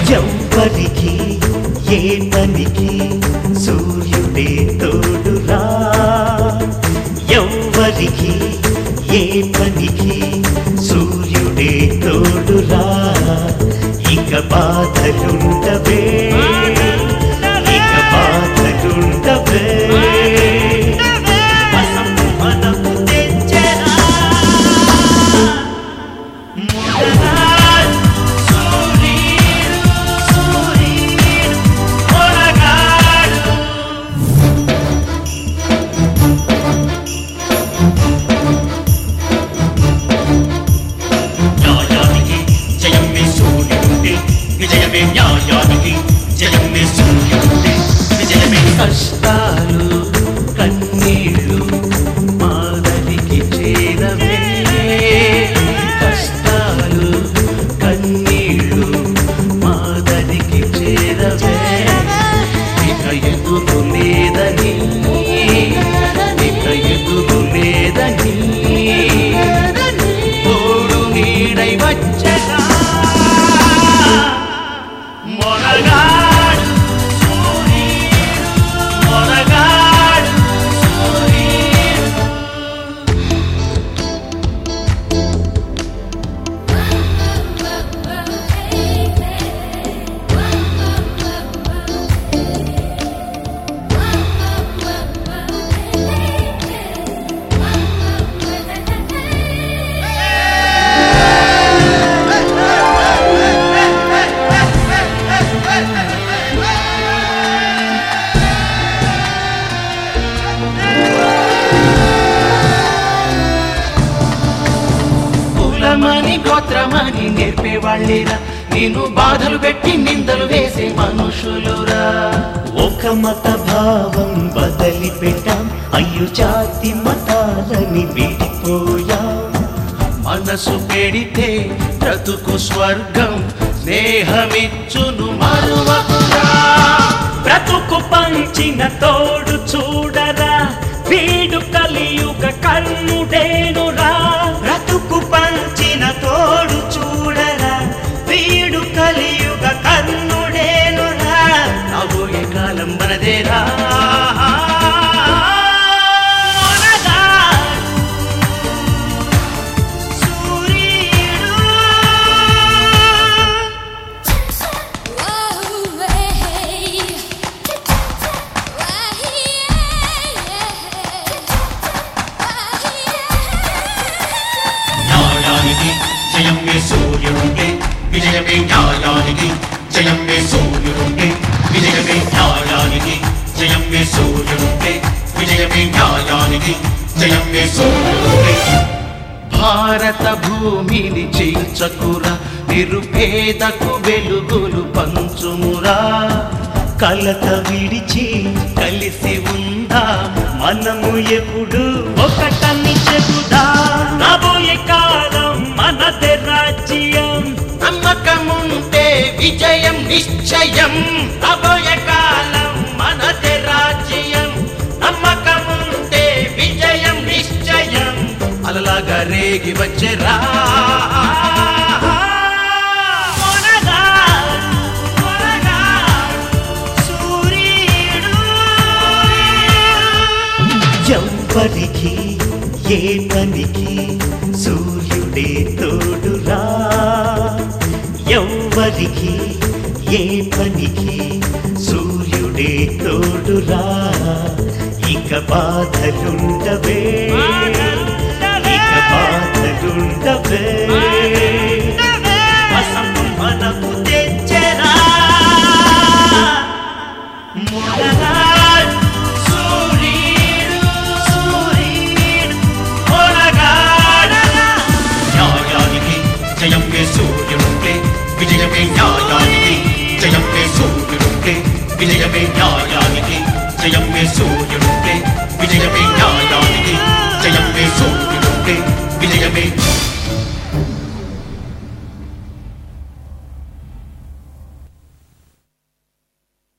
ఎవ్వరికి ఏ పనికి సూర్యుడే తోడురా, ఎవ్వరికి ఏ పనికి సూర్యుడే తోడురా. ఇక బాధలుండవే, ఇక బాధలుండవే. మనకు తెచ్చరా విజయమే న్యాయానికి, జయమే సూర్యుడే విజయమే. కష్టాలు కన్నీళ్ళు మాదరికి చేరవే, కష్టాలు కన్నీళ్ళు మాదరికి చేరవే. ఇక ఎదురు లేదని, ఇక ఎదురు లేదని తోడు నీడై వచ్చగా కులమని గోత్రమని నేర్పేవాళ్ళేరా, నేను బాధలు పెట్టి నిందలు వేసే మనుషులురా. ఒక మత భావం బదలి పెట్టాం, అయ్యో జాతి మతాలని విడిపోయాం. మనసు పెడితే బ్రతుకు స్వర్గం, స్నేహమిచ్చును మరువకురా. బ్రతుకు పంచిన తోడు చూడరా, వీడు కలియుగ కర్ణుడేనురా. బ్రతుకు పంచిన తోడు చూడరా, వీడు కలియుగ కర్ణుడేనురా. రాబోయే కాలం మనదేరా. జయమే సూర్యుడే విజయమే న్యాయానికి, జయమే సూర్యుడే విజయమే న్యాయానికి, జయమే సూర్యుడే విజయమే న్యాయానికి, జయమే సూర్యుడే. భారత భూమిని చీల్చకురా, నిరుపేదకు వెలుగులు పంచుమురా. కలత విడిచి కలిసి ఉందా, మనము ఎప్పుడు ఒకటని చెబుదా. రాబోయే కాలం మనదే రాజ్యం, నమ్మకముంటే విజయం నిశ్చయం. రాబోయే కాలం మనదే రాజ్యం, నమ్మకముంటే విజయం నిశ్చయం. అలలాగా రేగి వచ్చేరా ఎవ్వరికి ఏ పనికి సూర్యుడే తోడురా, ఎవ్వరికి ఏ పనికి సూర్యుడే తోడురా. ఇక బాధలుండవే, ఇక బాధలుండవే. మనకు తెచ్చరా జయమే సూర్యుడే విజయమే న్యాయానికి, జయమే సూర్యుడే విజయమే న్యాయానికి, జయమే సూర్యుడే విజయమే న్యాయానికి.